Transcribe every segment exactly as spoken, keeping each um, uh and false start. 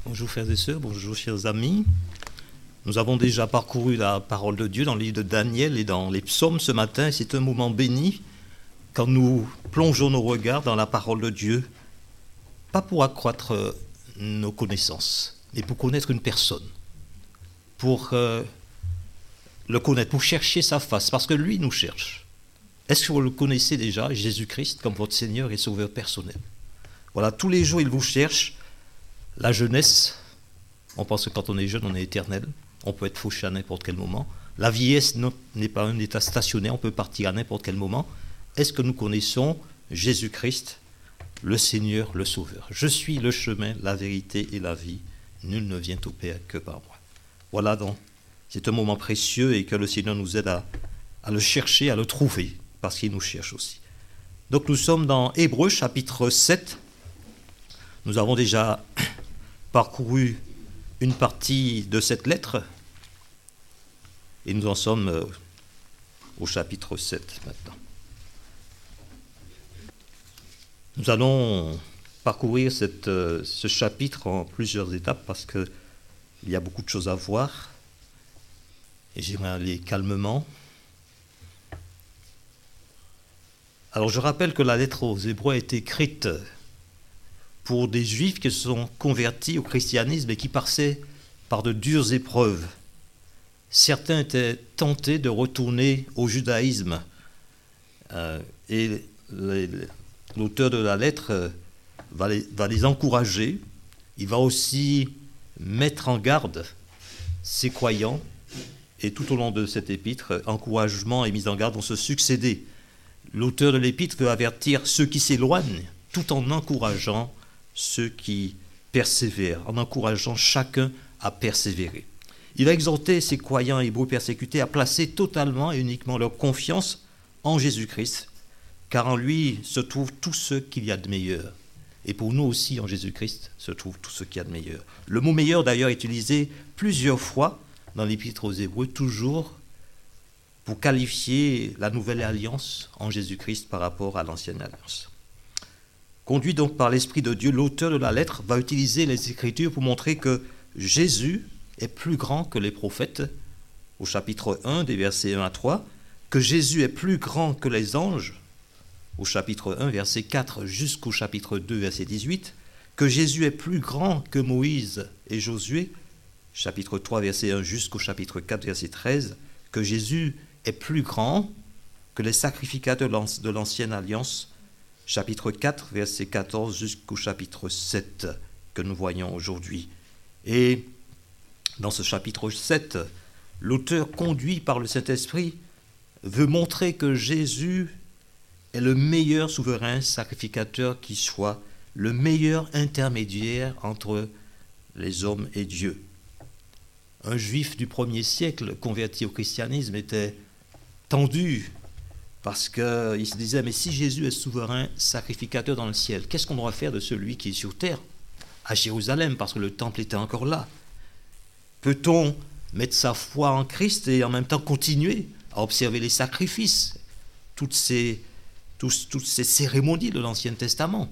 Bonjour frères et sœurs, bonjour chers amis. Nous avons déjà parcouru la parole de Dieu dans le livre de Daniel et dans les psaumes ce matin. C'est un moment béni quand nous plongeons nos regards dans la parole de Dieu, pas pour accroître nos connaissances, mais pour connaître une personne, pour euh, le connaître, pour chercher sa face, parce que lui nous cherche. Est-ce que vous le connaissez déjà, Jésus-Christ, comme votre Seigneur et Sauveur personnel? Voilà, tous les jours il vous cherche. La jeunesse, on pense que quand on est jeune, on est éternel. On peut être fauché à n'importe quel moment. La vieillesse n'est pas un état stationnaire, on peut partir à n'importe quel moment. Est-ce que nous connaissons Jésus-Christ, le Seigneur, le Sauveur? Je suis le chemin, la vérité et la vie. Nul ne vient au Père que par moi. Voilà donc, c'est un moment précieux et que le Seigneur nous aide à, à le chercher, à le trouver, parce qu'il nous cherche aussi. Donc nous sommes dans Hébreux chapitre sept. Nous avons déjà parcouru une partie de cette lettre et nous en sommes au chapitre sept maintenant. Nous allons parcourir cette, ce chapitre en plusieurs étapes parce qu'il y a beaucoup de choses à voir et j'aimerais aller calmement. Alors je rappelle que la lettre aux Hébreux a été écrite pour des Juifs qui se sont convertis au christianisme et qui passaient par de dures épreuves. Certains étaient tentés de retourner au judaïsme. Euh, et les, l'auteur de la lettre euh, va, les, va les encourager. Il va aussi mettre en garde ses croyants. Et tout au long de cette épître, encouragement et mise en garde vont se succéder. L'auteur de l'épître veut avertir ceux qui s'éloignent tout en encourageant ceux qui persévèrent, en encourageant chacun à persévérer. Il va exhorter ses croyants hébreux persécutés à placer totalement et uniquement leur confiance en Jésus-Christ, car en lui se trouve tout ce qu'il y a de meilleur. Et pour nous aussi, en Jésus-Christ, se trouve tout ce qu'il y a de meilleur. Le mot « meilleur » d'ailleurs est utilisé plusieurs fois dans l'épître aux Hébreux, toujours pour qualifier la nouvelle alliance en Jésus-Christ par rapport à l'ancienne alliance. Conduit donc par l'Esprit de Dieu, l'auteur de la lettre va utiliser les Écritures pour montrer que Jésus est plus grand que les prophètes, au chapitre un, des versets un à trois, que Jésus est plus grand que les anges, au chapitre un, verset quatre, jusqu'au chapitre deux, verset dix-huit, que Jésus est plus grand que Moïse et Josué, chapitre trois, verset un, jusqu'au chapitre quatre, verset treize, que Jésus est plus grand que les sacrificateurs de l'ancienne alliance, chapitre quatre, verset quatorze jusqu'au chapitre sept que nous voyons aujourd'hui. Et dans ce chapitre sept, l'auteur, conduit par le Saint-Esprit, veut montrer que Jésus est le meilleur souverain sacrificateur qui soit, le meilleur intermédiaire entre les hommes et Dieu. Un juif du premier siècle converti au christianisme était tendu parce qu'il se disait, mais si Jésus est souverain sacrificateur dans le ciel, qu'est-ce qu'on doit faire de celui qui est sur terre, à Jérusalem, parce que le temple était encore là? Peut-on mettre sa foi en Christ et en même temps continuer à observer les sacrifices, toutes ces, tous, toutes ces cérémonies de l'Ancien Testament?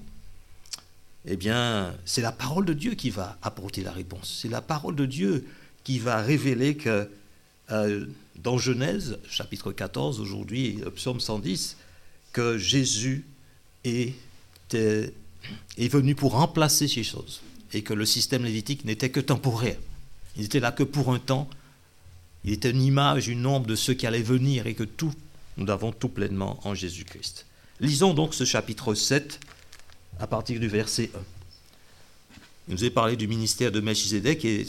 Eh bien, c'est la parole de Dieu qui va apporter la réponse. C'est la parole de Dieu qui va révéler que euh, dans Genèse, chapitre quatorze, aujourd'hui, le psaume cent dix, que Jésus est, est, est venu pour remplacer ces choses et que le système lévitique n'était que temporaire. Il n'était là que pour un temps. Il était une image, une ombre de ce qui allait venir et que tout, nous avons tout pleinement en Jésus-Christ. Lisons donc ce chapitre sept à partir du verset un. Il nous est parlé du ministère de Melchizedek et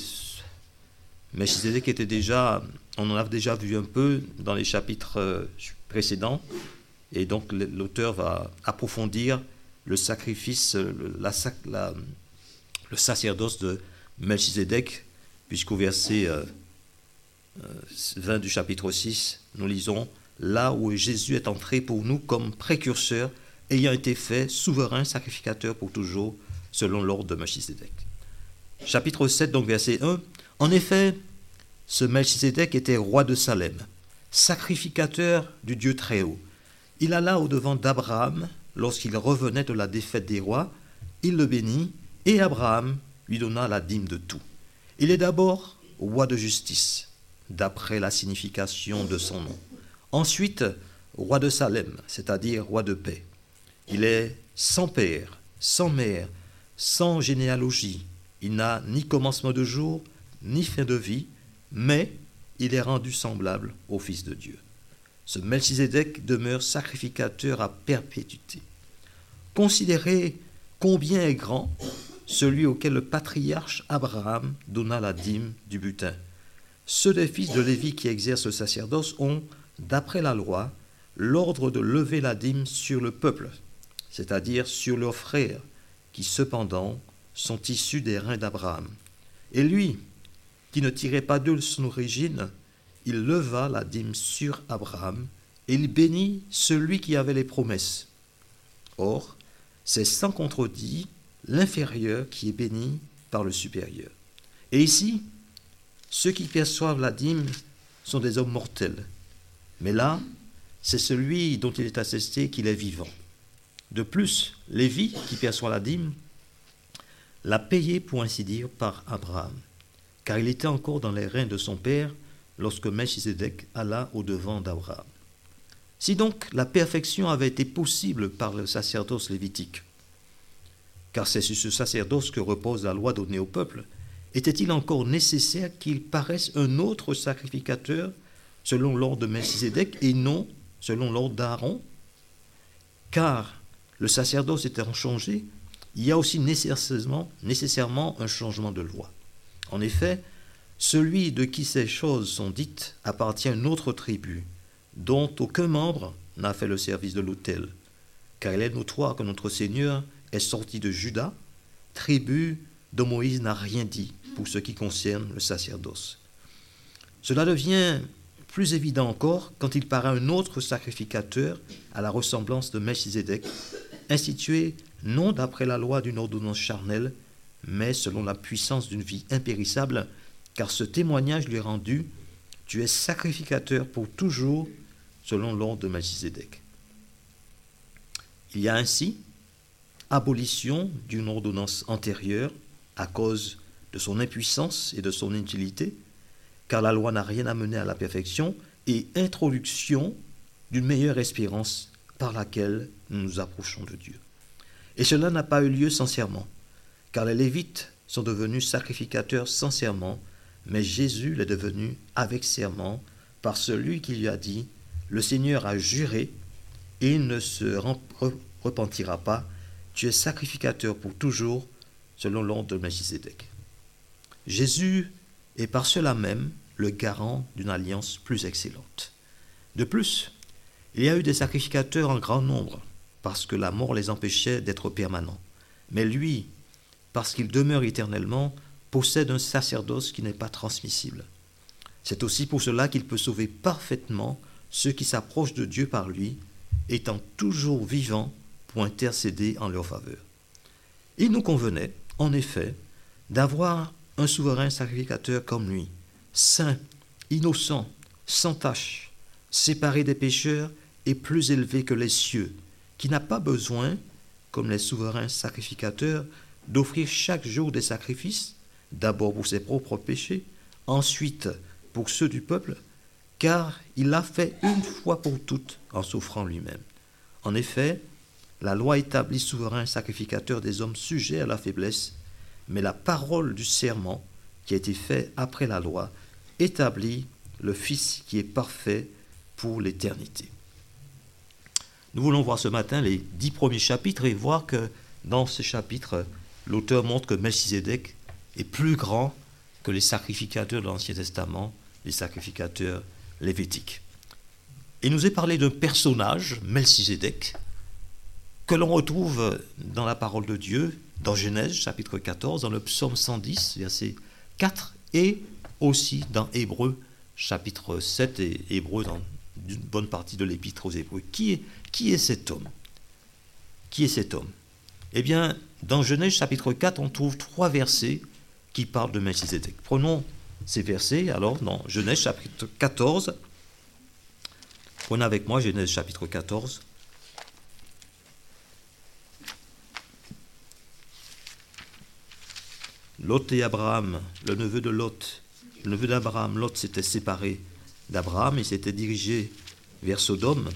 Melchizedek était déjà, on en a déjà vu un peu dans les chapitres précédents, et donc l'auteur va approfondir le sacrifice, le, la, la, le sacerdoce de Melchizedek, puisqu'au verset vingt du chapitre six, nous lisons « Là où Jésus est entré pour nous comme précurseur, ayant été fait souverain sacrificateur pour toujours, selon l'ordre de Melchizedek. » Chapitre sept, donc verset un. En effet, ce Melchizedek était roi de Salem, sacrificateur du Dieu Très-Haut. Il alla au-devant d'Abraham lorsqu'il revenait de la défaite des rois, il le bénit, et Abraham lui donna la dîme de tout. Il est d'abord roi de justice, d'après la signification de son nom. Ensuite, roi de Salem, c'est-à-dire roi de paix. Il est sans père, sans mère, sans généalogie. Il n'a ni commencement de jour, ni fin de vie, mais il est rendu semblable au Fils de Dieu. Ce Melchizedek demeure sacrificateur à perpétuité. Considérez combien est grand celui auquel le patriarche Abraham donna la dîme du butin. Ceux des fils de Lévi qui exercent le sacerdoce ont, d'après la loi, l'ordre de lever la dîme sur le peuple, c'est-à-dire sur leurs frères, qui cependant sont issus des reins d'Abraham. Et lui, qui ne tirait pas d'eux son origine, il leva la dîme sur Abraham, et il bénit celui qui avait les promesses. Or, c'est sans contredit l'inférieur qui est béni par le supérieur. Et ici, ceux qui perçoivent la dîme sont des hommes mortels. Mais là, c'est celui dont il est attesté qu'il est vivant. De plus, Lévi, qui perçoit la dîme, l'a payé, pour ainsi dire, par Abraham, car il était encore dans les reins de son père lorsque Melchizedek alla au-devant d'Abraham. Si donc la perfection avait été possible par le sacerdoce lévitique, car c'est sur ce sacerdoce que repose la loi donnée au peuple, était-il encore nécessaire qu'il paraisse un autre sacrificateur selon l'ordre de Melchizedek et non selon l'ordre d'Aaron? Car le sacerdoce étant changé, il y a aussi nécessairement, nécessairement un changement de loi. En effet, celui de qui ces choses sont dites appartient à une autre tribu, dont aucun membre n'a fait le service de l'autel, car il est notoire que notre Seigneur est sorti de Juda, tribu dont Moïse n'a rien dit pour ce qui concerne le sacerdoce. Cela devient plus évident encore quand il paraît un autre sacrificateur à la ressemblance de Melchizedek, institué non d'après la loi d'une ordonnance charnelle, mais selon la puissance d'une vie impérissable, car ce témoignage lui est rendu: tu es sacrificateur pour toujours, selon l'ordre de Melchizedek. Il y a ainsi abolition d'une ordonnance antérieure à cause de son impuissance et de son inutilité, car la loi n'a rien amené à la perfection, et introduction d'une meilleure espérance par laquelle nous nous approchons de Dieu. Et cela n'a pas eu lieu sans serment, car les Lévites sont devenus sacrificateurs sans serment, mais Jésus l'est devenu avec serment par celui qui lui a dit: le Seigneur a juré et il ne se repentira pas, tu es sacrificateur pour toujours, selon l'ordre de Melchizedek. Jésus est par cela même le garant d'une alliance plus excellente. De plus, il y a eu des sacrificateurs en grand nombre, parce que la mort les empêchait d'être permanents. Mais lui, parce qu'il demeure éternellement, possède un sacerdoce qui n'est pas transmissible. C'est aussi pour cela qu'il peut sauver parfaitement ceux qui s'approchent de Dieu par lui, étant toujours vivant pour intercéder en leur faveur. Il nous convenait, en effet, d'avoir un souverain sacrificateur comme lui, saint, innocent, sans tache, séparé des pécheurs et plus élevé que les cieux, qui n'a pas besoin, comme les souverains sacrificateurs, d'offrir chaque jour des sacrifices, d'abord pour ses propres péchés, ensuite pour ceux du peuple, car il l'a fait une fois pour toutes en souffrant lui-même. En effet, la loi établit souverain sacrificateur des hommes sujets à la faiblesse, mais la parole du serment, qui a été fait après la loi, établit le Fils qui est parfait pour l'éternité. Nous voulons voir ce matin les dix premiers chapitres et voir que dans ces chapitres, l'auteur montre que Melchizedek est plus grand que les sacrificateurs de l'Ancien Testament, les sacrificateurs lévitiques. Il nous est parlé d'un personnage, Melchizedek, que l'on retrouve dans la parole de Dieu, dans Genèse chapitre quatorze, dans le psaume cent dix, verset quatre, et aussi dans Hébreux chapitre sept, et Hébreux dans une bonne partie de l'épître aux Hébreux. Qui est, qui est cet homme? Qui est cet homme? Eh bien, dans Genèse chapitre quatre, on trouve trois versets qui parlent de Melchizedek. Prenons ces versets, alors, dans Genèse chapitre quatorze. Prenez avec moi Genèse chapitre quatorze. Lot et Abraham, le neveu de Lot, le neveu d'Abraham, Lot s'était séparé d'Abraham et s'était dirigé vers Sodome.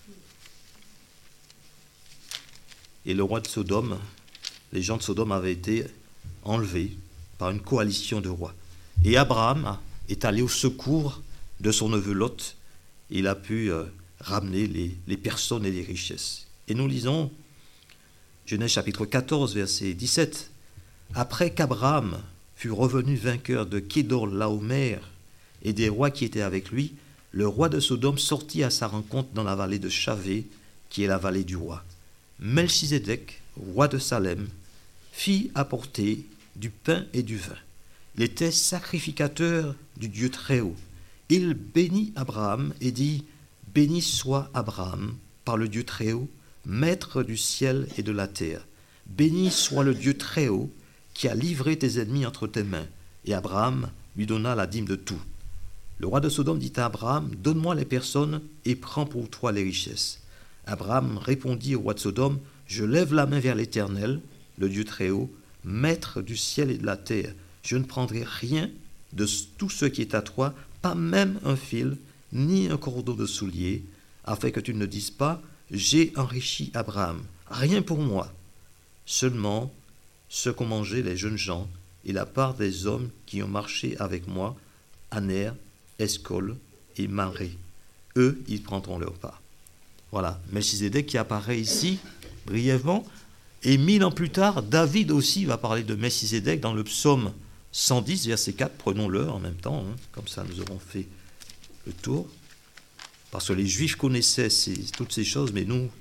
Et le roi de Sodome, les gens de Sodome avaient été enlevés par une coalition de rois. Et Abraham est allé au secours de son neveu Lot. Il a pu euh, ramener les, les personnes et les richesses. Et nous lisons Genèse chapitre quatorze, verset dix-sept. Après qu'Abraham fut revenu vainqueur de Kédor-Laomer et des rois qui étaient avec lui, le roi de Sodome sortit à sa rencontre dans la vallée de Chavé, qui est la vallée du roi. Melchizedek, roi de Salem, fit apporter du pain et du vin. Il était sacrificateur du Dieu Très-Haut. Il bénit Abraham et dit « Béni soit Abraham par le Dieu Très-Haut, maître du ciel et de la terre. Béni soit le Dieu Très-Haut qui a livré tes ennemis entre tes mains. » Et Abraham lui donna la dîme de tout. Le roi de Sodome dit à Abraham « Donne-moi les personnes et prends pour toi les richesses. » Abraham répondit au roi de Sodome « Je lève la main vers l'Éternel, le Dieu Très-Haut, maître du ciel et de la terre. Je ne prendrai rien de tout ce qui est à toi, pas même un fil, ni un cordon de soulier, afin que tu ne dises pas « J'ai enrichi Abraham ». Rien pour moi, seulement ce qu'ont mangé les jeunes gens et la part des hommes qui ont marché avec moi, Aner, Escol et Maré. Eux, ils prendront leur part. Voilà, Melchizedek qui apparaît ici, brièvement. Et mille ans plus tard, David aussi va parler de Melchizedek dans le psaume cent dix, verset quatre. Prenons-le en même temps, hein, comme ça nous aurons fait le tour. Parce que les Juifs connaissaient ces, toutes ces choses, mais nous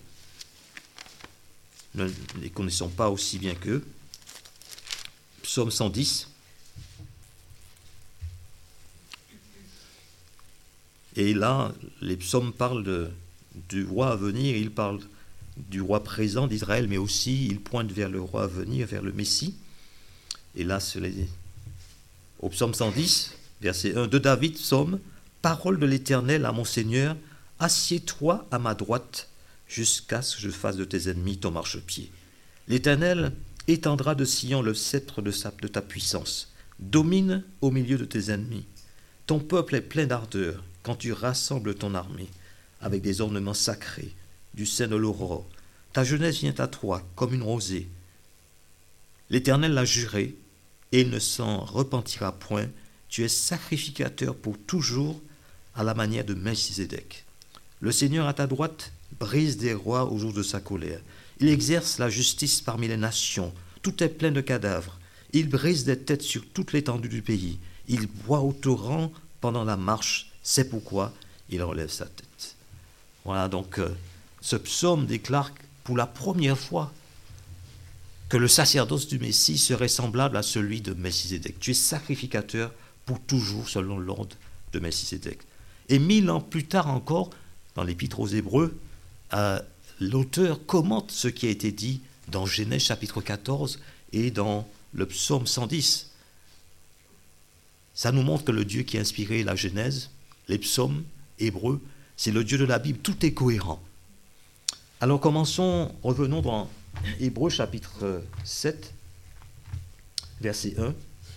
ne les connaissons pas aussi bien qu'eux. Psaume cent dix. Et là, les psaumes parlent de, du roi à venir, ils parlent du roi présent d'Israël, mais aussi ils pointent vers le roi à venir, vers le Messie. Et là, c'est les... au psaume cent dix, verset un de David, psaume, « Parole de l'Éternel à mon Seigneur, assieds-toi à ma droite, jusqu'à ce que je fasse de tes ennemis ton marchepied. L'Éternel étendra de Sion le sceptre de, sa, de ta puissance. Domine au milieu de tes ennemis. Ton peuple est plein d'ardeur quand tu rassembles ton armée avec des ornements sacrés du sein de l'aurore. Ta jeunesse vient à toi comme une rosée. L'Éternel l'a juré et il ne s'en repentira point. Tu es sacrificateur pour toujours à la manière de Melchizedek. Le Seigneur à ta droite brise des rois au jour de sa colère. Il exerce la justice parmi les nations. Tout est plein de cadavres. Il brise des têtes sur toute l'étendue du pays. Il boit au torrent pendant la marche. C'est pourquoi il relève sa tête. Voilà, donc euh, ce psaume déclare pour la première fois que le sacerdoce du Messie serait semblable à celui de Melchizedek. Tu es sacrificateur pour toujours selon l'ordre de Melchizedek. Et mille ans plus tard encore, dans l'Épître aux Hébreux, euh, l'auteur commente ce qui a été dit dans Genèse chapitre quatorze et dans le psaume cent dix. Ça nous montre que le Dieu qui a inspiré la Genèse, les psaumes hébreux, c'est le Dieu de la Bible, tout est cohérent. Alors commençons, revenons dans Hébreux chapitre sept, verset un,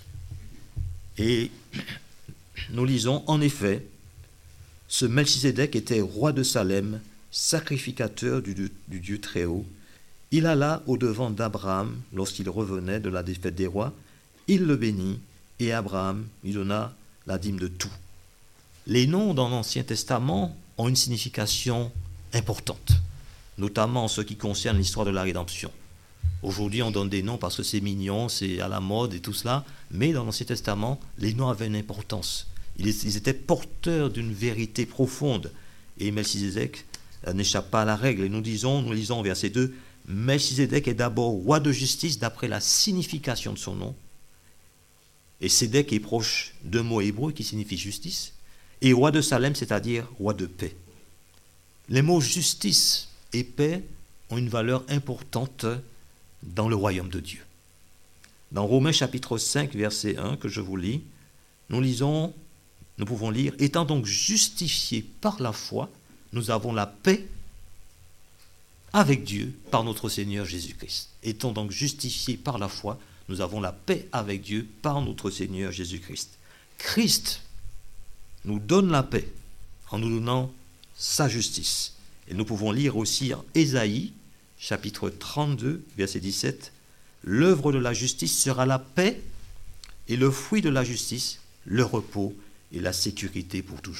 et nous lisons, en effet, ce Melchizedek était roi de Salem, sacrificateur du, du, du Dieu Très-Haut. Il alla au-devant d'Abraham lorsqu'il revenait de la défaite des rois. Il le bénit et Abraham lui donna la dîme de tout. Les noms dans l'Ancien Testament ont une signification importante, notamment en ce qui concerne l'histoire de la rédemption. Aujourd'hui, on donne des noms parce que c'est mignon, c'est à la mode et tout cela, mais dans l'Ancien Testament, les noms avaient une importance. Ils étaient porteurs d'une vérité profonde. Et Melchizedek n'échappe pas à la règle. Et nous disons, nous lisons au verset deux, Melchizedek est d'abord roi de justice d'après la signification de son nom. Et Sédek est proche d'un mot hébreu qui signifie justice. Et roi de Salem, c'est-à-dire roi de paix. Les mots justice et paix ont une valeur importante dans le royaume de Dieu. Dans Romains chapitre cinq, verset un, que je vous lis, nous lisons, nous pouvons lire, « Étant donc justifiés par la foi, nous avons la paix avec Dieu par notre Seigneur Jésus-Christ. » Étant donc justifiés par la foi, nous avons la paix avec Dieu par notre Seigneur Jésus-Christ. Christ nous donne la paix en nous donnant sa justice. Et nous pouvons lire aussi en Ésaïe, chapitre trente-deux, verset dix-sept, « L'œuvre de la justice sera la paix, et le fruit de la justice, le repos et la sécurité pour toujours. »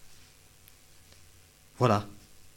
Voilà.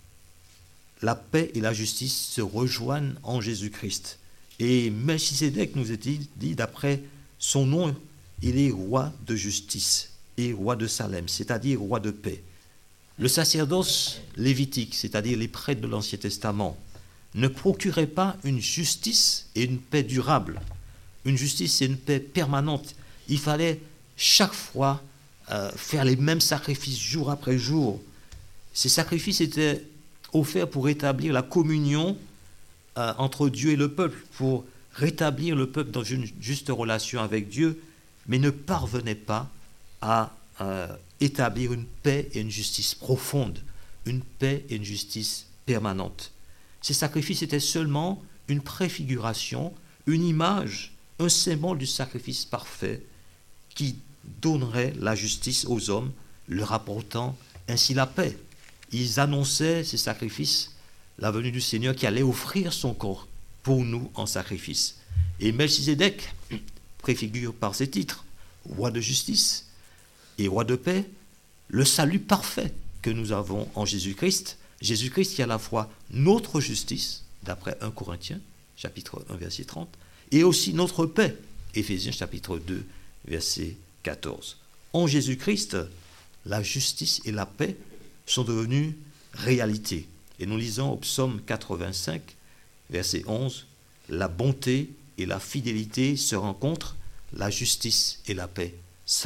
La paix et la justice se rejoignent en Jésus-Christ. Et Melchisédek nous est dit, dit d'après son nom, il est roi de justice et roi de Salem, c'est-à-dire roi de paix. Le sacerdoce lévitique, c'est-à-dire les prêtres de l'Ancien Testament, ne procuraient pas une justice et une paix durable, une justice et une paix permanente. Il fallait chaque fois euh, faire les mêmes sacrifices jour après jour. Ces sacrifices étaient offerts pour rétablir la communion euh, entre Dieu et le peuple, pour rétablir le peuple dans une juste relation avec Dieu, mais ne parvenaient pas à euh, établir une paix et une justice profonde, une paix et une justice permanente. Ces sacrifices étaient seulement une préfiguration, une image, un symbole du sacrifice parfait qui donnerait la justice aux hommes, leur apportant ainsi la paix. Ils annonçaient, ces sacrifices, la venue du Seigneur qui allait offrir son corps pour nous en sacrifice. Et Melchisédek préfigure par ses titres, roi de justice et roi de paix, le salut parfait que nous avons en Jésus-Christ. Jésus-Christ qui est à la fois notre justice, d'après un Corinthiens, chapitre un, verset trente, et aussi notre paix, Éphésiens chapitre deux, verset quatorze. En Jésus-Christ, la justice et la paix sont devenues réalité. Et nous lisons au psaume quatre-vingt-cinq, verset onze, « La bonté et la fidélité se rencontrent, la justice et la paix s'embrassent. »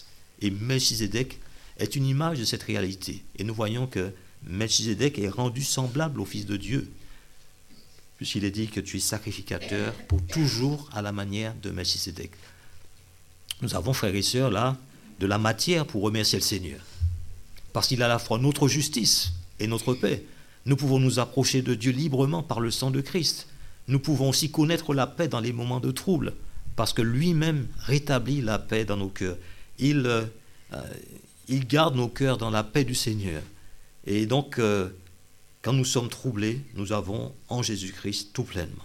Et Melchisédek est une image de cette réalité. Et nous voyons que Melchisédek est rendu semblable au Fils de Dieu, puisqu'il est dit que tu es sacrificateur pour toujours à la manière de Melchisédek. Nous avons, frères et sœurs, là, de la matière pour remercier le Seigneur, parce qu'il a à la fois notre justice et notre paix. Nous pouvons nous approcher de Dieu librement par le sang de Christ. Nous pouvons aussi connaître la paix dans les moments de trouble, parce que lui-même rétablit la paix dans nos cœurs. Il, euh, il garde nos cœurs dans la paix du Seigneur. Et donc, euh, quand nous sommes troublés, nous avons en Jésus-Christ tout pleinement.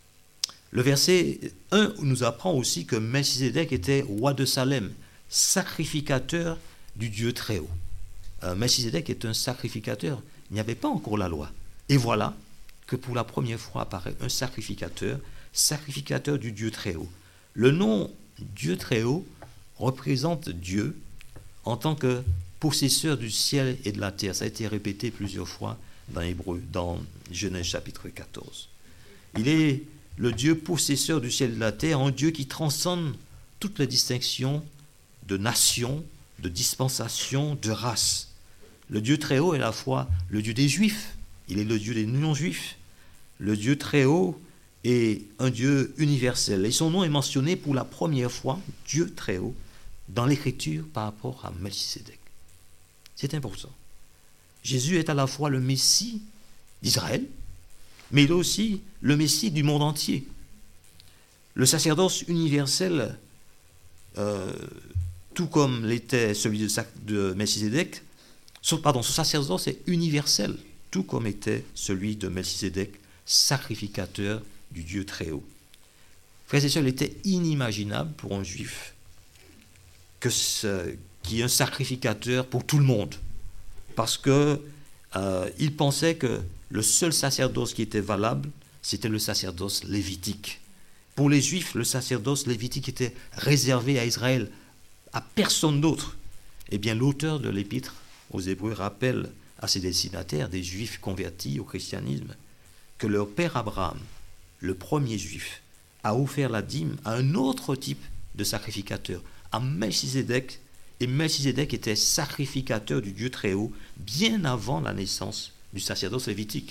Le verset un nous apprend aussi que Melchisédek était roi de Salem, sacrificateur du Dieu très haut. Euh, Melchisédek est un sacrificateur. Il n'y avait pas encore la loi. Et voilà que pour la première fois apparaît un sacrificateur, sacrificateur du Dieu très haut. Le nom Dieu très haut représente Dieu en tant que possesseur du ciel et de la terre. Ça a été répété plusieurs fois dans Hébreu, dans Genèse chapitre quatorze. Il est le Dieu possesseur du ciel et de la terre, un Dieu qui transcende toutes les distinctions de nations, de dispensations, de races. Le Dieu très haut est à la fois le Dieu des Juifs, il est le Dieu des non-Juifs. Le Dieu très haut est un Dieu universel. Et son nom est mentionné pour la première fois, Dieu très haut, dans l'Écriture par rapport à Melchisédek. C'est important. Jésus est à la fois le Messie d'Israël, mais il est aussi le Messie du monde entier. Le sacerdoce universel, euh, tout comme l'était celui de, de Melchisédek, son, pardon, son sacerdoce est universel, tout comme était celui de Melchisédek, sacrificateur du Dieu très haut. Frères et sœurs, il était inimaginable pour un juif que ce, qu'il y ait un sacrificateur pour tout le monde, parce que euh, il pensait que le seul sacerdoce qui était valable, c'était le sacerdoce lévitique. Pour les Juifs, le sacerdoce lévitique était réservé à Israël, à personne d'autre. Eh bien, l'auteur de l'Épître aux Hébreux rappelle à ses destinataires, des Juifs convertis au christianisme, que leur père Abraham, le premier Juif, a offert la dîme à un autre type de sacrificateur, à Melchisédek, et Melchisédek était sacrificateur du Dieu très haut bien avant la naissance du sacerdoce lévitique.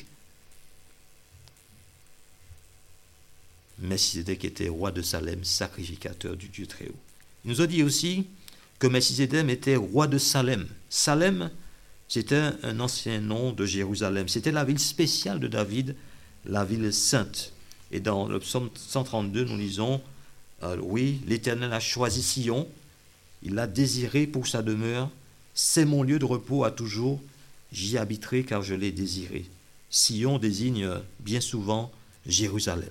Melchisédek était roi de Salem, sacrificateur du Dieu très haut. Il nous a dit aussi que Melchisédek était roi de Salem. Salem, c'était un ancien nom de Jérusalem. C'était la ville spéciale de David, la ville sainte. Et dans le psaume cent trente-deux, nous lisons Euh, oui, l'Éternel a choisi Sion, il l'a désiré pour sa demeure. C'est mon lieu de repos à toujours, j'y habiterai car je l'ai désiré. Sion désigne bien souvent Jérusalem.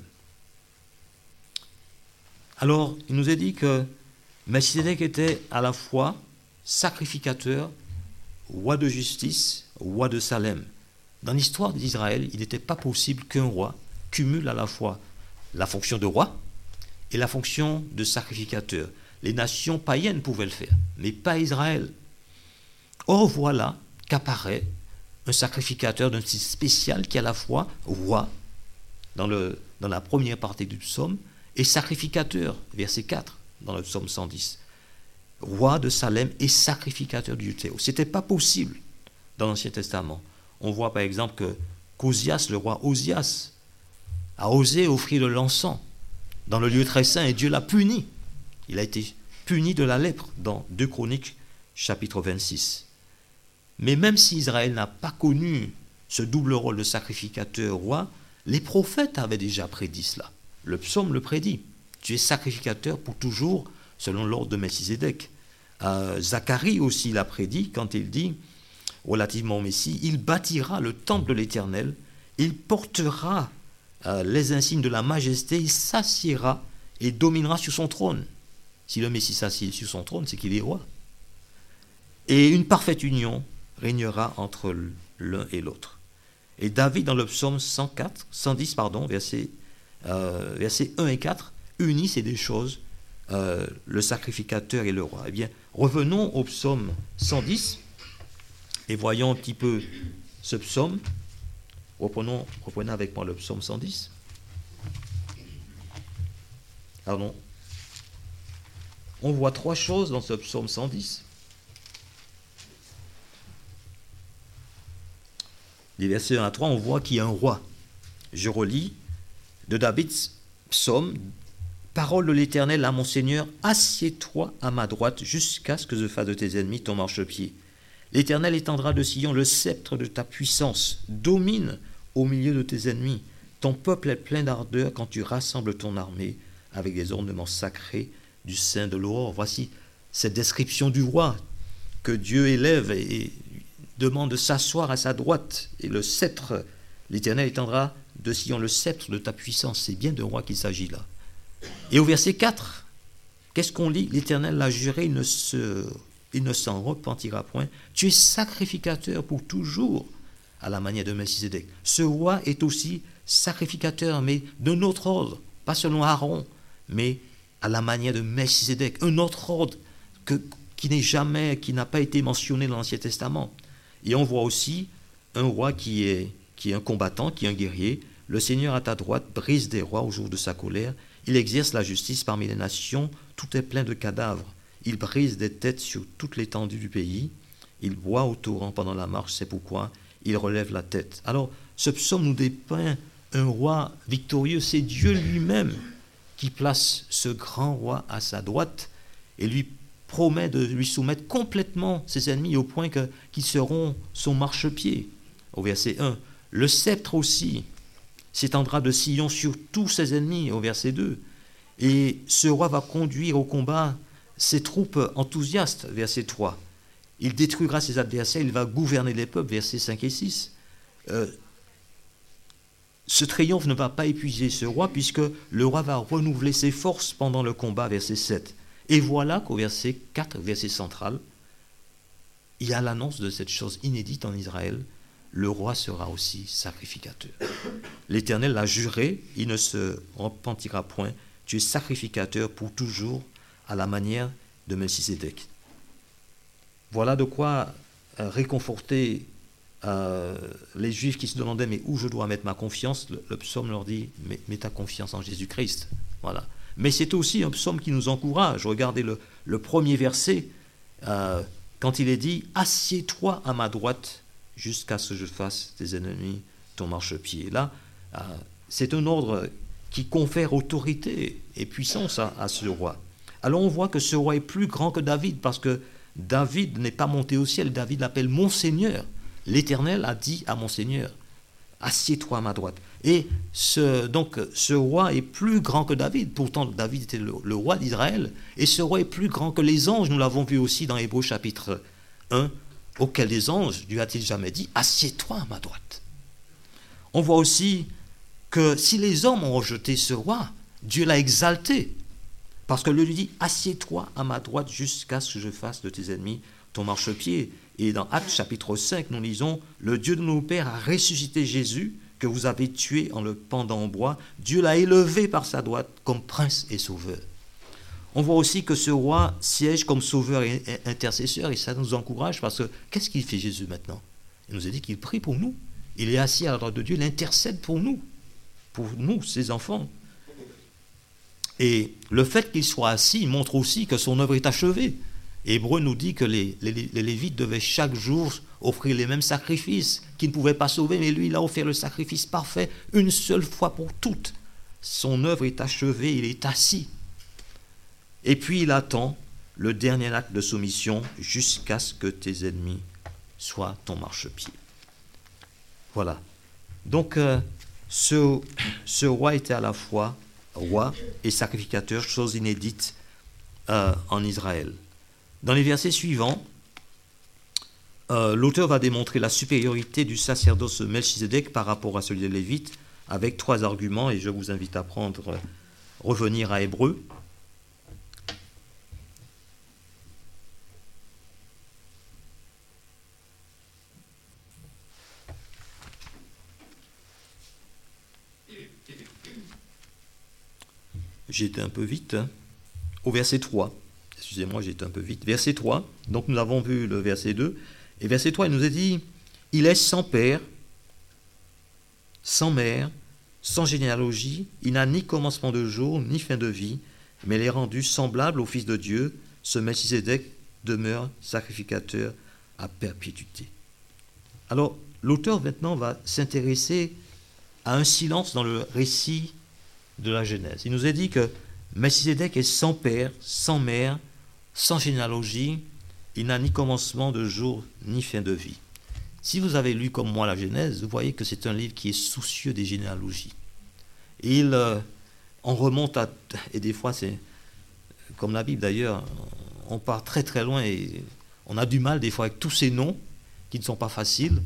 Alors, il nous est dit que Melchisédek était à la fois sacrificateur, roi de justice, roi de Salem. Dans l'histoire d'Israël, il n'était pas possible qu'un roi cumule à la fois la fonction de roi et la fonction de sacrificateur. Les nations païennes pouvaient le faire, mais pas Israël. Or, voilà qu'apparaît un sacrificateur d'un style spécial qui est à la fois roi, dans, le, dans la première partie du psaume, et sacrificateur, verset quatre, dans le psaume cent dix. Roi de Salem et sacrificateur du Théo. Ce n'était pas possible dans l'Ancien Testament. On voit par exemple que qu'Osias, le roi Osias, a osé offrir de l'encens dans le lieu très saint et Dieu l'a puni. Il a été puni de la lèpre dans deux Chroniques, chapitre vingt-six. Mais même si Israël n'a pas connu ce double rôle de sacrificateur-roi, les prophètes avaient déjà prédit cela. Le psaume le prédit. Tu es sacrificateur pour toujours, selon l'ordre de Melchisédek. Euh, Zacharie aussi l'a prédit quand il dit, relativement au Messie, il bâtira le temple de l'Éternel, il portera euh, les insignes de la majesté, il s'assiera et dominera sur son trône. Si le Messie s'assied sur son trône, c'est qu'il est roi. Et une parfaite union régnera entre l'un et l'autre. Et David, dans le psaume cent quatre, cent dix, pardon, versets, euh, versets un et quatre, unit ces deux choses, euh, le sacrificateur et le roi. Eh bien, revenons au psaume cent dix et voyons un petit peu ce psaume. Reprenons, reprenons avec moi le psaume cent dix. Pardon. On voit trois choses dans ce psaume cent dix. Les versets un à trois, on voit qu'il y a un roi. Je relis de David, psaume, parole de l'Éternel à mon Seigneur, assieds-toi à ma droite jusqu'à ce que je fasse de tes ennemis ton marchepied. L'Éternel étendra de Sion le sceptre de ta puissance, domine au milieu de tes ennemis. Ton peuple est plein d'ardeur quand tu rassembles ton armée avec des ornements sacrés du sein de l'aurore. Voici cette description du roi que Dieu élève et demande de s'asseoir à sa droite. Et le sceptre, l'Éternel étendra de Sion le sceptre de ta puissance. C'est bien de roi qu'il s'agit là. Et au verset quatre, qu'est-ce qu'on lit? L'Éternel l'a juré, il ne se, il ne s'en repentira point. Tu es sacrificateur pour toujours, à la manière de Melchisédek. Ce roi est aussi sacrificateur, mais d'un autre ordre, pas selon Aaron, mais à la manière de Melchisédek, un autre ordre que, qui n'est jamais, qui n'a pas été mentionné dans l'Ancien Testament. Et on voit aussi un roi qui est, qui est un combattant, qui est un guerrier. Le Seigneur à ta droite brise des rois au jour de sa colère. Il exerce la justice parmi les nations. Tout est plein de cadavres. Il brise des têtes sur toute l'étendue du pays. Il boit au torrent pendant la marche. C'est pourquoi il relève la tête. Alors, ce psaume nous dépeint un roi victorieux. C'est Dieu lui-même qui place ce grand roi à sa droite et lui promet de lui soumettre complètement ses ennemis au point que, qu'ils seront son marchepied. Au verset un, le sceptre aussi s'étendra de Sion sur tous ses ennemis, au verset deux. Et ce roi va conduire au combat ses troupes enthousiastes, verset trois. Il détruira ses adversaires, il va gouverner les peuples, versets cinq et six. Euh, ce triomphe ne va pas épuiser ce roi, puisque le roi va renouveler ses forces pendant le combat, verset sept. Et voilà qu'au verset quatre, verset central, il y a l'annonce de cette chose inédite en Israël, le roi sera aussi sacrificateur. L'Éternel l'a juré, il ne se repentira point, tu es sacrificateur pour toujours, à la manière de Melchisédek. Voilà de quoi euh, réconforter euh, les Juifs qui se demandaient mais où je dois mettre ma confiance. Le, le psaume leur dit mets, mets ta confiance en Jésus-Christ. Voilà. Mais c'est aussi un psaume qui nous encourage. Regardez le, le premier verset, euh, quand il est dit « Assieds-toi à ma droite jusqu'à ce que je fasse tes ennemis ton marchepied ». Là, euh, c'est un ordre qui confère autorité et puissance à, à ce roi. Alors on voit que ce roi est plus grand que David, parce que David n'est pas monté au ciel. David l'appelle « Mon Seigneur ». L'Éternel a dit à mon Seigneur, Assieds-toi à ma droite. Et ce, donc, ce roi est plus grand que David. Pourtant, David était le, le roi d'Israël. Et ce roi est plus grand que les anges. Nous l'avons vu aussi dans Hébreux chapitre un, auquel les anges lui a-t-il jamais dit, assieds-toi à ma droite. On voit aussi que si les hommes ont rejeté ce roi, Dieu l'a exalté. Parce que lui dit, assieds-toi à ma droite jusqu'à ce que je fasse de tes ennemis ton marchepied. Et dans Actes chapitre cinq, nous lisons, le Dieu de nos pères a ressuscité Jésus, que vous avez tué en le pendant au bois. Dieu l'a élevé par sa droite comme prince et sauveur. On voit aussi que ce roi siège comme sauveur et intercesseur, et ça nous encourage parce que qu'est-ce qu'il fait Jésus maintenant? Il nous a dit qu'il prie pour nous. Il est assis à la droite de Dieu, il intercède pour nous, pour nous, ses enfants. Et le fait qu'il soit assis montre aussi que son œuvre est achevée. Hébreux nous dit que les, les, les Lévites devaient chaque jour offrir les mêmes sacrifices, qu'ils ne pouvaient pas sauver, mais lui, il a offert le sacrifice parfait une seule fois pour toutes. Son œuvre est achevée, il est assis. Et puis il attend le dernier acte de soumission jusqu'à ce que tes ennemis soient ton marchepied. Voilà. Donc, euh, ce, ce roi était à la fois roi et sacrificateur, chose inédite euh, en Israël. Dans les versets suivants, euh, l'auteur va démontrer la supériorité du sacerdoce Melchizedek par rapport à celui des Lévites avec trois arguments, et je vous invite à prendre, euh, revenir à Hébreux. J'ai été un peu vite, hein. Au verset trois. Excusez-moi, j'ai été un peu vite. Verset trois, donc nous avons vu le verset deux. Et verset trois, il nous a dit, il est sans père, sans mère, sans généalogie, il n'a ni commencement de jour, ni fin de vie, mais il est rendu semblable au Fils de Dieu, ce Melchizedek demeure sacrificateur à perpétuité. Alors, l'auteur maintenant va s'intéresser à un silence dans le récit de la Genèse. Il nous a dit que Melchizedek est sans père, sans mère, sans généalogie, il n'a ni commencement de jour, ni fin de vie. Si vous avez lu comme moi la Genèse, vous voyez que c'est un livre qui est soucieux des généalogies. Et il, euh, on remonte à... Et des fois, c'est comme la Bible d'ailleurs, on part très très loin et on a du mal des fois avec tous ces noms qui ne sont pas faciles.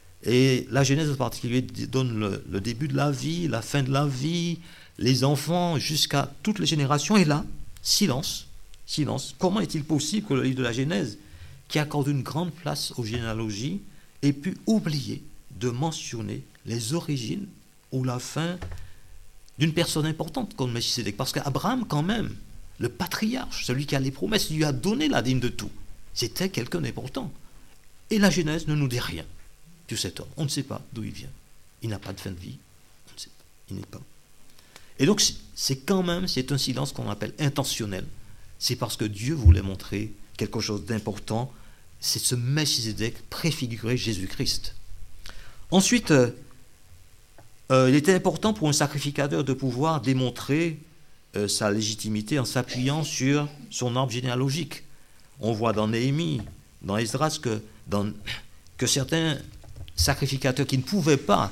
Et la Genèse en particulier donne le, le début de la vie, la fin de la vie, les enfants, jusqu'à toutes les générations. Et là, silence, silence. Comment est-il possible que le livre de la Genèse, qui accorde une grande place aux généalogies, ait pu oublier de mentionner les origines ou la fin d'une personne importante comme Melchizedek? Parce qu'Abraham, quand même, le patriarche, celui qui a les promesses, lui a donné la dîme de tout. C'était quelqu'un d'important. Et la Genèse ne nous dit rien de cet homme. On ne sait pas d'où il vient. Il n'a pas de fin de vie. On ne sait pas. Il n'est pas. Et donc, c'est quand même, c'est un silence qu'on appelle intentionnel. C'est parce que Dieu voulait montrer quelque chose d'important. C'est ce Melchizedek préfiguré Jésus-Christ. Ensuite, euh, euh, il était important pour un sacrificateur de pouvoir démontrer euh, sa légitimité en s'appuyant sur son arbre généalogique. On voit dans Néhémie, dans Esdras, que, dans, que certains sacrificateurs qui ne pouvaient pas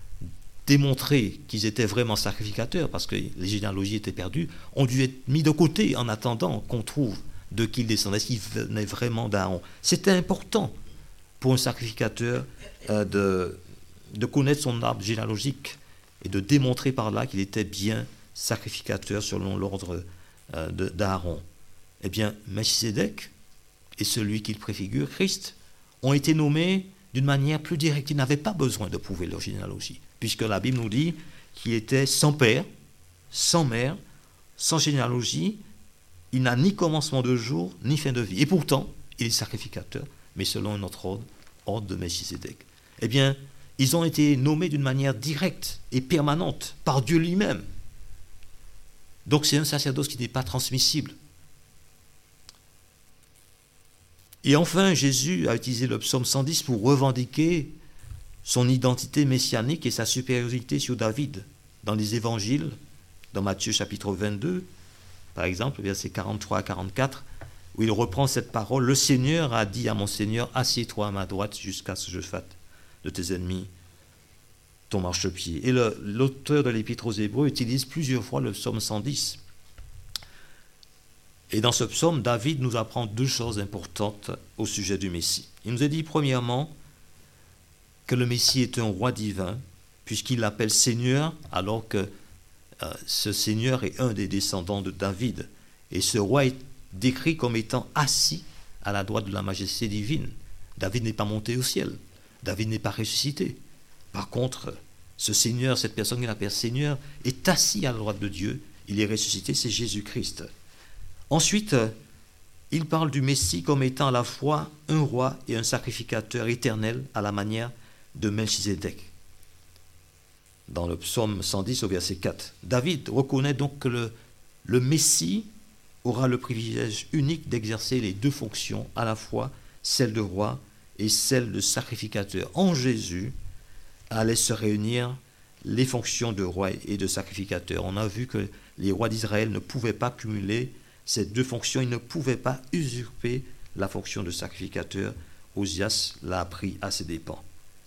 démontrer qu'ils étaient vraiment sacrificateurs, parce que les généalogies étaient perdues, ont dû être mis de côté en attendant qu'on trouve de qui ils descendaient, s'ils venaient vraiment d'Aaron. C'était important pour un sacrificateur euh, de, de connaître son arbre généalogique et de démontrer par là qu'il était bien sacrificateur selon l'ordre euh, de, d'Aaron. Eh bien, Melchizedek et celui qu'il préfigure, Christ, ont été nommés d'une manière plus directe. Ils n'avaient pas besoin de prouver leur généalogie, puisque la Bible nous dit qu'il était sans père, sans mère, sans généalogie. Il n'a ni commencement de jour, ni fin de vie. Et pourtant, il est sacrificateur, mais selon notre ordre, ordre de Melchizedek. Eh bien, ils ont été nommés d'une manière directe et permanente par Dieu lui-même. Donc c'est un sacerdoce qui n'est pas transmissible. Et enfin, Jésus a utilisé le psaume cent dix pour revendiquer son identité messianique et sa supériorité sur David. Dans les évangiles, dans Matthieu chapitre vingt-deux, par exemple, versets quarante-trois à quarante-quatre, où il reprend cette parole, « Le Seigneur a dit à mon Seigneur, assieds-toi à ma droite jusqu'à ce que je fasse de tes ennemis ton marchepied. Et le, l'auteur de l'Épître aux Hébreux utilise plusieurs fois le psaume cent dix. Et dans ce psaume, David nous apprend deux choses importantes au sujet du Messie. Il nous a dit premièrement que le Messie est un roi divin, puisqu'il l'appelle Seigneur, alors que euh, ce Seigneur est un des descendants de David. Et ce roi est décrit comme étant assis à la droite de la majesté divine. David n'est pas monté au ciel. David n'est pas ressuscité. Par contre, ce Seigneur, cette personne qu'il appelle Seigneur, est assis à la droite de Dieu. Il est ressuscité, c'est Jésus-Christ. Ensuite, il parle du Messie comme étant à la fois un roi et un sacrificateur éternel à la manière de Melchizedek. Dans le psaume cent dix au verset quatre, David reconnaît donc que le, le Messie aura le privilège unique d'exercer les deux fonctions, à la fois celle de roi et celle de sacrificateur. En Jésus allaient se réunir les fonctions de roi et de sacrificateur. On a vu que les rois d'Israël ne pouvaient pas cumuler ces deux fonctions, ils ne pouvaient pas usurper la fonction de sacrificateur. Osias l'a appris à ses dépens.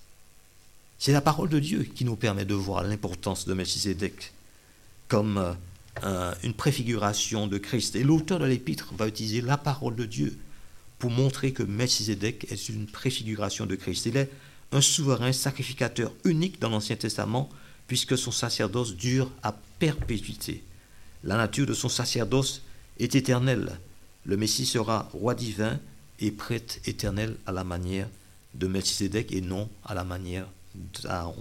C'est la parole de Dieu qui nous permet de voir l'importance de Melchizedek comme euh, une préfiguration de Christ. Et l'auteur de l'épître va utiliser la parole de Dieu pour montrer que Melchizedek est une préfiguration de Christ. Il est un souverain sacrificateur unique dans l'Ancien Testament, puisque son sacerdoce dure à perpétuité. La nature de son sacerdoce est éternelle. Le Messie sera roi divin et prêtre éternel à la manière de Melchizedek et non à la manière d'Aaron.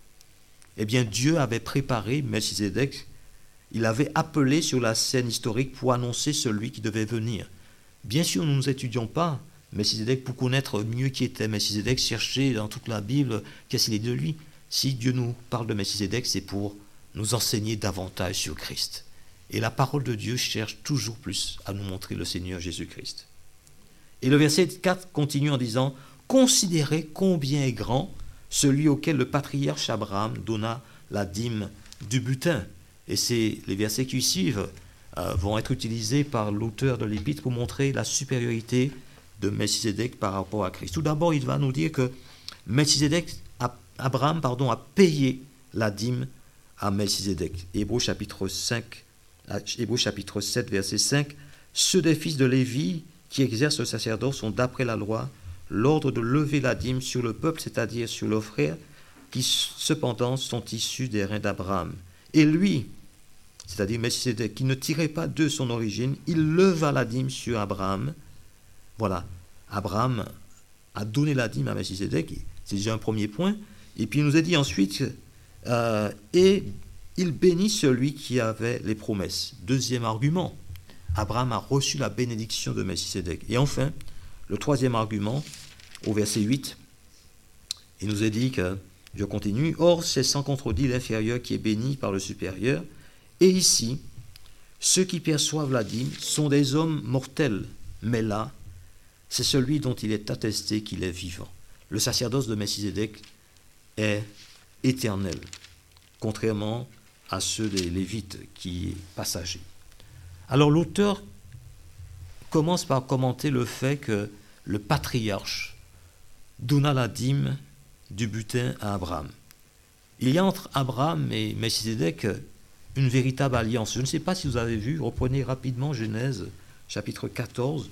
Eh bien, Dieu avait préparé Melchizedek, il avait appelé sur la scène historique pour annoncer celui qui devait venir. Bien sûr, nous n'étudions pas Melchizedek pour connaître mieux qui était Melchizedek, chercher dans toute la Bible qu'est-ce qu'il est de lui. Si Dieu nous parle de Melchizedek, c'est pour nous enseigner davantage sur Christ. Et la parole de Dieu cherche toujours plus à nous montrer le Seigneur Jésus-Christ. Et le verset quatre continue en disant « Considérez combien est grand celui auquel le patriarche Abraham donna la dîme du butin. » Et c'est, les versets qui suivent euh, vont être utilisés par l'auteur de l'Épître pour montrer la supériorité de Melchizedek par rapport à Christ. Tout d'abord, il va nous dire que Melchizedek, Abraham pardon, a payé la dîme à Melchizedek. Hébreux chapitre cinq, Hébreux chapitre sept, verset cinq. Ceux des fils de Lévi qui exercent le sacerdoce sont d'après la loi l'ordre de lever la dîme sur le peuple, c'est-à-dire sur leurs frères, qui cependant sont issus des reins d'Abraham. Et lui, c'est-à-dire Melchizedek, qui ne tirait pas de son origine, il leva la dîme sur Abraham. Voilà, Abraham a donné la dîme à Melchizedek, c'est déjà un premier point. Et puis il nous a dit ensuite, euh, et il bénit celui qui avait les promesses. Deuxième argument, Abraham a reçu la bénédiction de Melchizedek. Et enfin, le troisième argument, au verset huit, il nous a dit que, je continue, « Or, c'est sans contredit l'inférieur qui est béni par le supérieur. Et ici, ceux qui perçoivent la dîme sont des hommes mortels. Mais là, c'est celui dont il est attesté qu'il est vivant. » Le sacerdoce de Melchizedek est éternel, contrairement à ceux des Lévites qui est passager. Alors l'auteur commence par commenter le fait que le patriarche donna la dîme du butin à Abraham. Il y a entre Abraham et Melchizedek une véritable alliance. Je ne sais pas si vous avez vu, reprenez rapidement Genèse chapitre quatorze.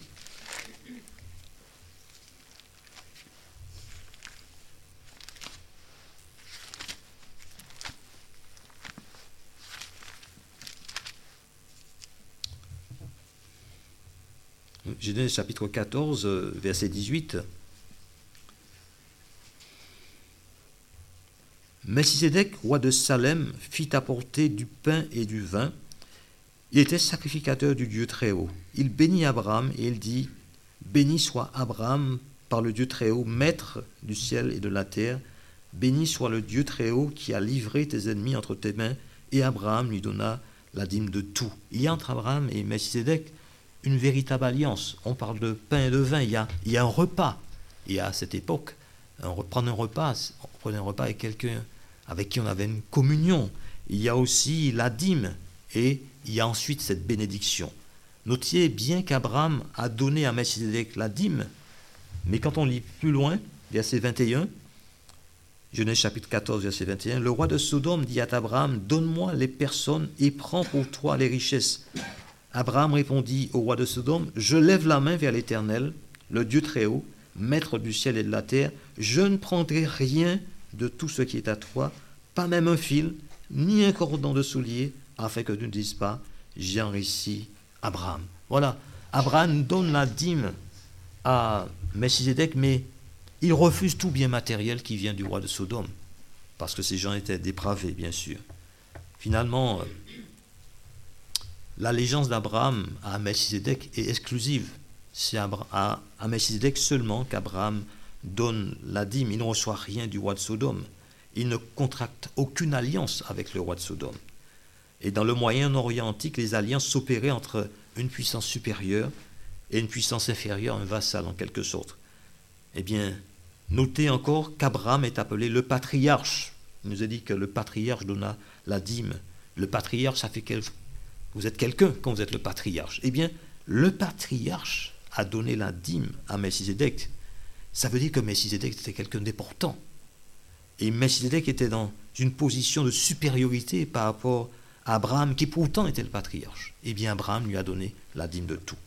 Genèse chapitre quatorze, verset dix-huit. Melchizedek, roi de Salem, fit apporter du pain et du vin. Il était sacrificateur du Dieu Très-Haut. Il bénit Abraham et il dit « Béni soit Abraham par le Dieu Très-Haut, maître du ciel et de la terre. Béni soit le Dieu Très-Haut qui a livré tes ennemis entre tes mains. » Et Abraham lui donna la dîme de tout. Il y a entre Abraham et Melchizedek une véritable alliance. On parle de pain et de vin. Il y a, il y a un repas. Il y a à cette époque, un, prendre un repas, on prenait un repas avec quelqu'un avec qui on avait une communion. Il y a aussi la dîme et il y a ensuite cette bénédiction. Notez bien qu'Abraham a donné à Melchizedek la dîme, mais quand on lit plus loin, verset vingt et un, Genèse chapitre quatorze, verset vingt et un, le roi de Sodome dit à Abraham, donne-moi les personnes et prends pour toi les richesses. Abraham répondit au roi de Sodome, je lève la main vers l'Éternel, le Dieu très haut, maître du ciel et de la terre, je ne prendrai rien de tout ce qui est à toi, pas même un fil, ni un cordon de soulier, afin que tu ne dises pas, j'ai enrichi Abraham. Voilà, Abraham donne la dîme à Melchisédek, mais il refuse tout bien matériel qui vient du roi de Sodome, parce que ces gens étaient dépravés, bien sûr. Finalement, l'allégeance d'Abraham à Melchisédek est exclusive. C'est à, à Melchisédek seulement qu'Abraham donne la dîme. Il ne reçoit rien du roi de Sodome. Il ne contracte aucune alliance avec le roi de Sodome. Et dans le Moyen-Orient antique, les alliances s'opéraient entre une puissance supérieure et une puissance inférieure, un vassal en quelque sorte. Eh bien, notez encore qu'Abraham est appelé le patriarche. Il nous a dit que le patriarche donna la dîme. Le patriarche, ça fait quel... Vous êtes quelqu'un quand vous êtes le patriarche. Eh bien, le patriarche a donné la dîme à Melchisédek. Ça veut dire que Melchisédek était quelqu'un d'important. Et Melchisédek était dans une position de supériorité par rapport à Abraham, qui pourtant était le patriarche. Eh bien, Abraham lui a donné la dîme de tout.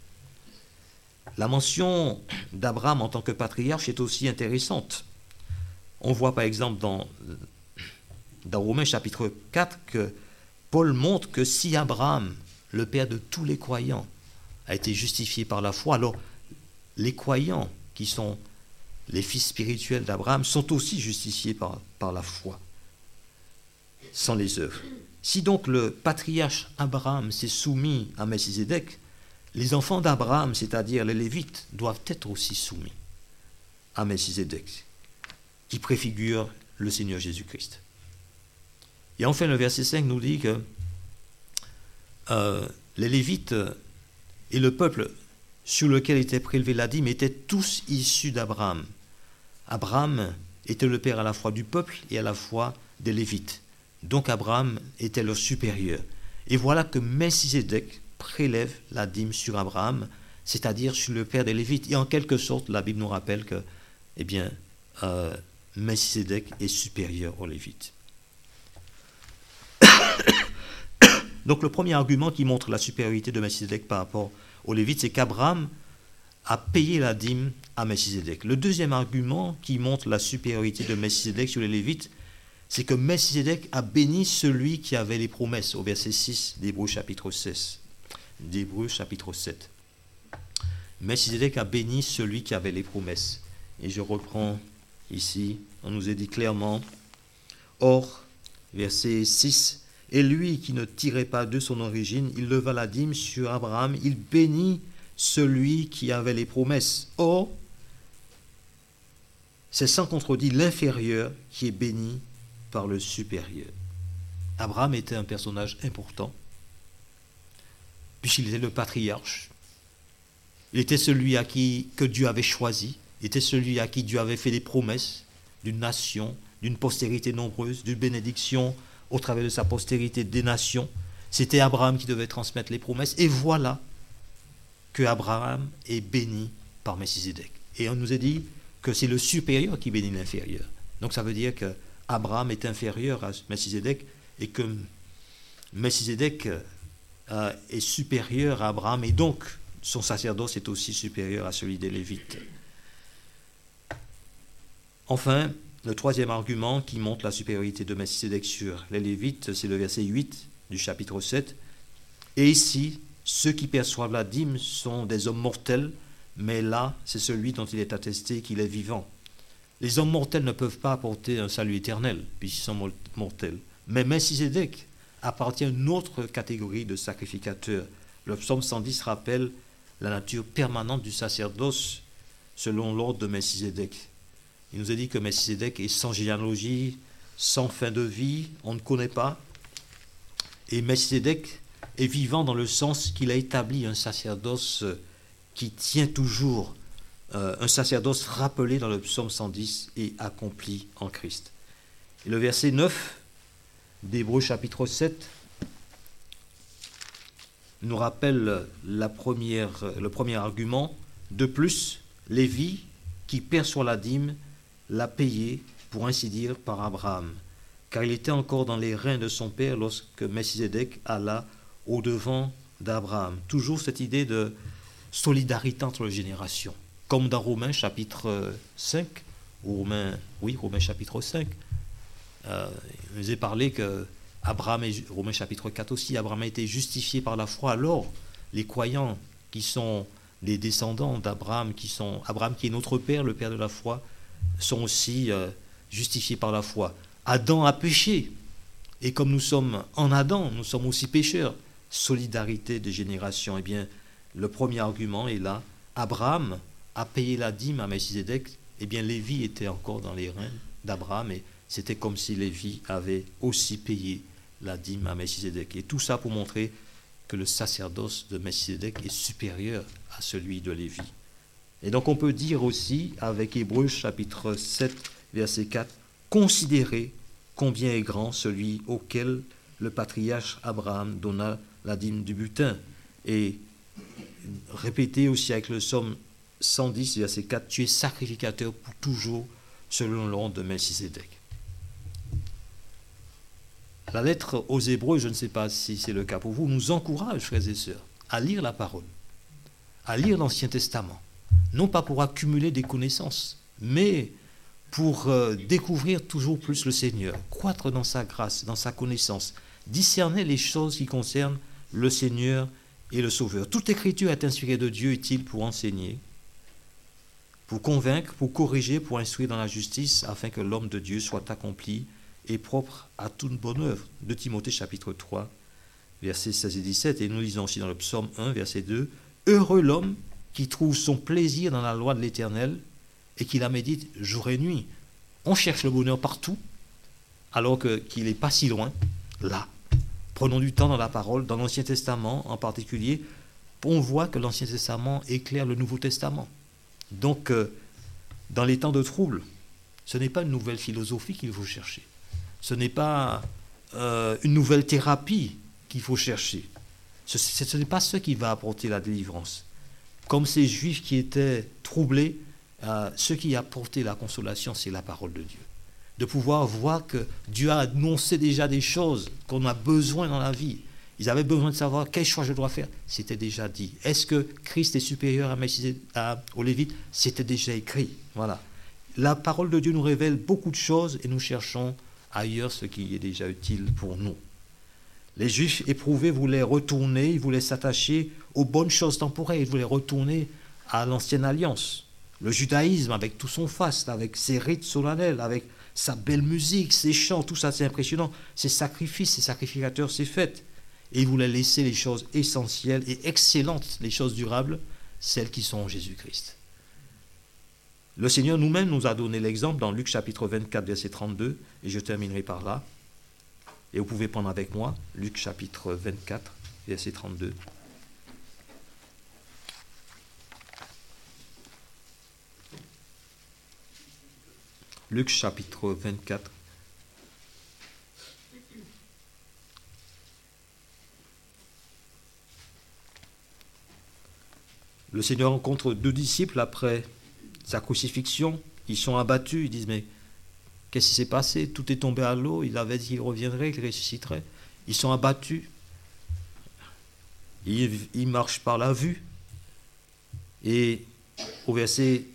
La mention d'Abraham en tant que patriarche est aussi intéressante. On voit par exemple dans, dans Romains chapitre quatre que Paul montre que si Abraham, le père de tous les croyants, a été justifié par la foi, alors les croyants qui sont les fils spirituels d'Abraham sont aussi justifiés par, par la foi, sans les œuvres. Si donc le patriarche Abraham s'est soumis à Melchisédek, les enfants d'Abraham, c'est-à-dire les Lévites, doivent être aussi soumis à Melchisédek, qui préfigure le Seigneur Jésus-Christ. Et enfin, le verset cinq nous dit que euh, les Lévites et le peuple sur lequel était prélevée la dîme étaient tous issus d'Abraham. Abraham était le père à la fois du peuple et à la fois des Lévites. Donc Abraham était leur supérieur. Et voilà que Melchisédek prélève la dîme sur Abraham, c'est-à-dire sur le père des Lévites. Et en quelque sorte, la Bible nous rappelle que, eh bien, euh, Melchisédek est supérieur aux Lévites. Donc le premier argument qui montre la supériorité de Melchisédek par rapport aux Lévites, c'est qu'Abraham a payé la dîme à Melchisédek. Le deuxième argument qui montre la supériorité de Melchisédek sur les Lévites, c'est que Melchisédek a béni celui qui avait les promesses, au verset six d'Hébreux chapitre seize, d'Hébreux chapitre sept. Melchisédek a béni celui qui avait les promesses. Et je reprends ici, on nous a dit clairement, or, verset six, et lui qui ne tirait pas de son origine, il leva la dîme sur Abraham, il bénit celui qui avait les promesses. Or, c'est sans contredit l'inférieur qui est béni par le supérieur. Abraham était un personnage important, puisqu'il était le patriarche. Il était celui à qui que Dieu avait choisi, il était celui à qui Dieu avait fait des promesses d'une nation, d'une postérité nombreuse, d'une bénédiction au travers de sa postérité des nations. C'était Abraham qui devait transmettre les promesses. Et voilà que Abraham est béni par Melchisédek. Et on nous a dit que c'est le supérieur qui bénit l'inférieur. Donc ça veut dire que Abraham est inférieur à Melchisédek et que Melchisédek euh, est supérieur à Abraham et donc son sacerdoce est aussi supérieur à celui des Lévites. Enfin, le troisième argument qui montre la supériorité de Melchisédek sur les Lévites, c'est le verset huit du chapitre sept. Et ici, ceux qui perçoivent la dîme sont des hommes mortels, mais là, c'est celui dont il est attesté qu'il est vivant. Les hommes mortels ne peuvent pas apporter un salut éternel, puisqu'ils sont mortels. Mais Melchisédek appartient à une autre catégorie de sacrificateurs. Le psaume cent dix rappelle la nature permanente du sacerdoce selon l'ordre de Melchisédek. Il nous a dit que Melchisédek est sans généalogie, sans fin de vie, on ne connaît pas. Et Melchisédek est vivant dans le sens qu'il a établi un sacerdoce qui tient toujours, euh, un sacerdoce rappelé dans le psaume cent dix et accompli en Christ. Et le verset neuf d'Hébreux chapitre sept nous rappelle la première, le premier argument. De plus, Lévi, qui perçoit la dîme, l'a payé pour ainsi dire, par Abraham, car il était encore dans les reins de son père lorsque Melchisédek alla au-devant d'Abraham. Toujours cette idée de solidarité entre les générations, comme dans Romains chapitre cinq, ou Romains, oui, Romains chapitre cinq, euh, il nous est parlé que Abraham, est, Romains chapitre quatre aussi, Abraham a été justifié par la foi. Alors, les croyants qui sont les descendants d'Abraham, qui sont Abraham qui est notre père, le père de la foi, sont aussi euh, justifiés par la foi. Adam a péché, et comme nous sommes en Adam, nous sommes aussi pécheurs. Solidarité des générations. Eh bien, le premier argument est là. Abraham a payé la dîme à Melchisédek. Eh bien, Lévi était encore dans les reins d'Abraham, et c'était comme si Lévi avait aussi payé la dîme à Melchisédek. Et tout ça pour montrer que le sacerdoce de Melchisédek est supérieur à celui de Lévi. Et donc on peut dire aussi, avec Hébreux chapitre sept, verset quatre, « Considérez combien est grand celui auquel le patriarche Abraham donna la dîme du butin. » Et répétez aussi avec le psaume cent dix, verset quatre, « Tu es sacrificateur pour toujours selon l'ordre de Melchisédek. » La lettre aux Hébreux, je ne sais pas si c'est le cas pour vous, nous encourage, frères et sœurs, à lire la parole, à lire l'Ancien Testament, non pas pour accumuler des connaissances, mais pour euh, découvrir toujours plus le Seigneur, croître dans sa grâce, dans sa connaissance, discerner les choses qui concernent le Seigneur et le Sauveur. Toute écriture est inspirée de Dieu, utile pour enseigner, pour convaincre, pour corriger, pour instruire dans la justice, afin que l'homme de Dieu soit accompli et propre à toute bonne œuvre. De Timothée chapitre trois, versets seize et dix-sept, et nous lisons aussi dans le psaume un, verset deux, « Heureux l'homme qui trouve son plaisir dans la loi de l'Éternel et qui la médite jour et nuit. » On cherche le bonheur partout, alors que, qu'il n'est pas si loin, là. Prenons du temps dans la parole, dans l'Ancien Testament en particulier, on voit que l'Ancien Testament éclaire le Nouveau Testament. Donc, euh, dans les temps de trouble, ce n'est pas une nouvelle philosophie qu'il faut chercher. Ce n'est pas euh, une nouvelle thérapie qu'il faut chercher. Ce, ce n'est pas ce qui va apporter la délivrance. Comme ces Juifs qui étaient troublés, euh, ce qui a apporté la consolation, c'est la parole de Dieu. De pouvoir voir que Dieu a annoncé déjà des choses qu'on a besoin dans la vie. Ils avaient besoin de savoir quel choix je dois faire. C'était déjà dit. Est-ce que Christ est supérieur à Melchisédek, à, aux Lévites? C'était déjà écrit. Voilà. La parole de Dieu nous révèle beaucoup de choses et nous cherchons ailleurs ce qui est déjà utile pour nous. Les Juifs éprouvés voulaient retourner, ils voulaient s'attacher aux bonnes choses temporaires, ils voulaient retourner à l'ancienne alliance. Le judaïsme avec tout son faste, avec ses rites solennels, avec sa belle musique, ses chants, tout ça c'est impressionnant, ses sacrifices, ses sacrificateurs, ses fêtes. Et ils voulaient laisser les choses essentielles et excellentes, les choses durables, celles qui sont en Jésus-Christ. Le Seigneur nous-mêmes nous a donné l'exemple dans Luc chapitre vingt-quatre, verset trente-deux, et je terminerai par là. Et vous pouvez prendre avec moi Luc chapitre vingt-quatre, verset trente-deux. Luc chapitre vingt-quatre. Le Seigneur rencontre deux disciples après sa crucifixion. Ils sont abattus, ils disent, mais qu'est-ce qui s'est passé? Tout est tombé à l'eau, il avait dit qu'il reviendrait, qu'il ressusciterait. Ils sont abattus. Ils, ils marchent par la vue. Et au verset,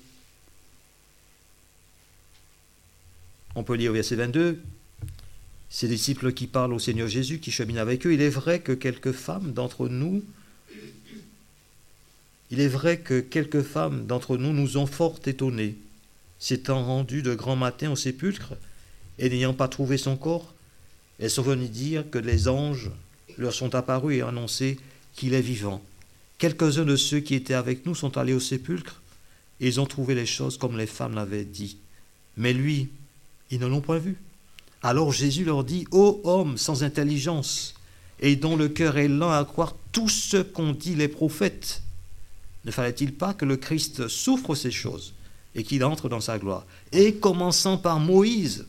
on peut lire au verset vingt-deux, ces disciples qui parlent au Seigneur Jésus, qui cheminent avec eux, il est vrai que quelques femmes d'entre nous, il est vrai que quelques femmes d'entre nous nous ont fort étonnés, s'étant rendues de grand matin au sépulcre, et n'ayant pas trouvé son corps, elles sont venues dire que les anges leur sont apparus et annoncé qu'il est vivant. Quelques-uns de ceux qui étaient avec nous sont allés au sépulcre, et ils ont trouvé les choses comme les femmes l'avaient dit. Mais lui, ils ne l'ont point vu. Alors Jésus leur dit, « Ô homme sans intelligence, et dont le cœur est lent à croire tout ce qu'ont dit les prophètes, ne fallait-il pas que le Christ souffre ces choses et qu'il entre dans sa gloire? Et commençant par Moïse,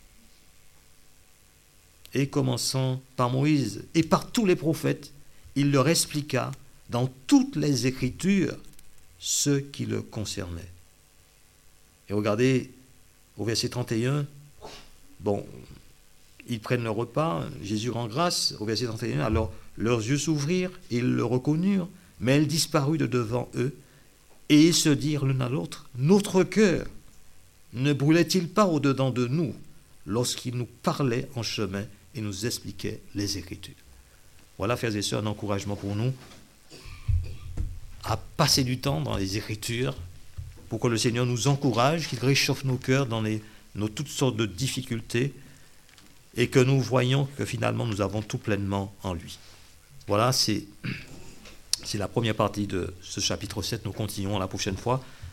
et commençant par Moïse et par tous les prophètes, il leur expliqua dans toutes les Écritures ce qui le concernait. » Et regardez au verset trente et un, Bon, ils prennent le repas, Jésus rend grâce, au verset trente et un, alors leurs yeux s'ouvrirent et ils le reconnurent, mais elle disparut de devant eux, et ils se dirent l'un à l'autre, notre cœur ne brûlait-il pas au-dedans de nous lorsqu'il nous parlait en chemin et nous expliquait les Écritures. Voilà, frères et sœurs, un encouragement pour nous à passer du temps dans les Écritures pour que le Seigneur nous encourage, qu'il réchauffe nos cœurs dans les, nos toutes sortes de difficultés et que nous voyons que finalement nous avons tout pleinement en lui. Voilà, c'est, c'est la première partie de ce chapitre sept. Nous continuons la prochaine fois.